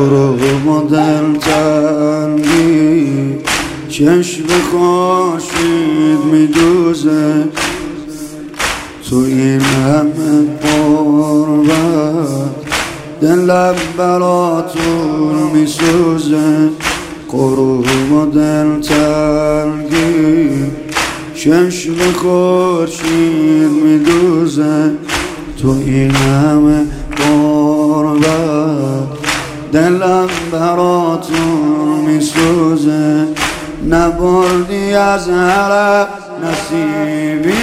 غروب و دلتنگی چشم خورشید میدوزه تو این همه غربت دلم براتون میسوزه غروب و دلتنگی چشم خورشید میدوزه تو این همه غربت دلم براتون میسوزه نبردی از هر نصیبی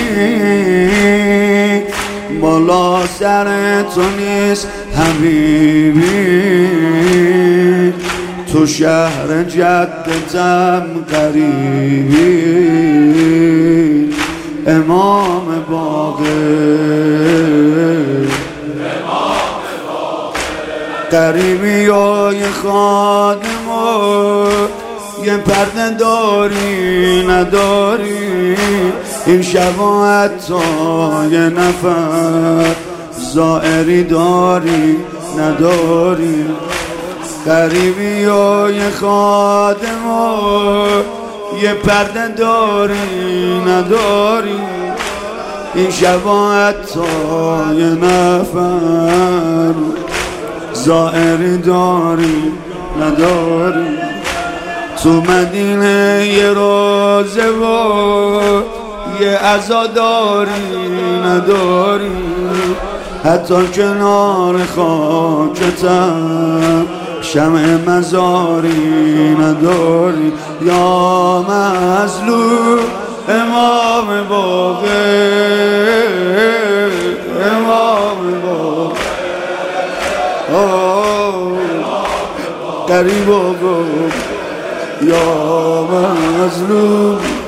بالا سر تو نیست حبیبی تو شهر جدتم قریبی امام باقر قریبی های خادمو یه پرده داری نداری این شبا حتی یه نفر زائری داری نداری قریبی های خادمو یه پرده داری نداری این شبا حتی یه نفر زائری داری نداری تو مدینه یه روزه و یه عزاداری نداری حتی کنار خاکتم شمع مزاری نداری یا مظلوم امام باقر امام باقر قریب و گفت یا مظلوم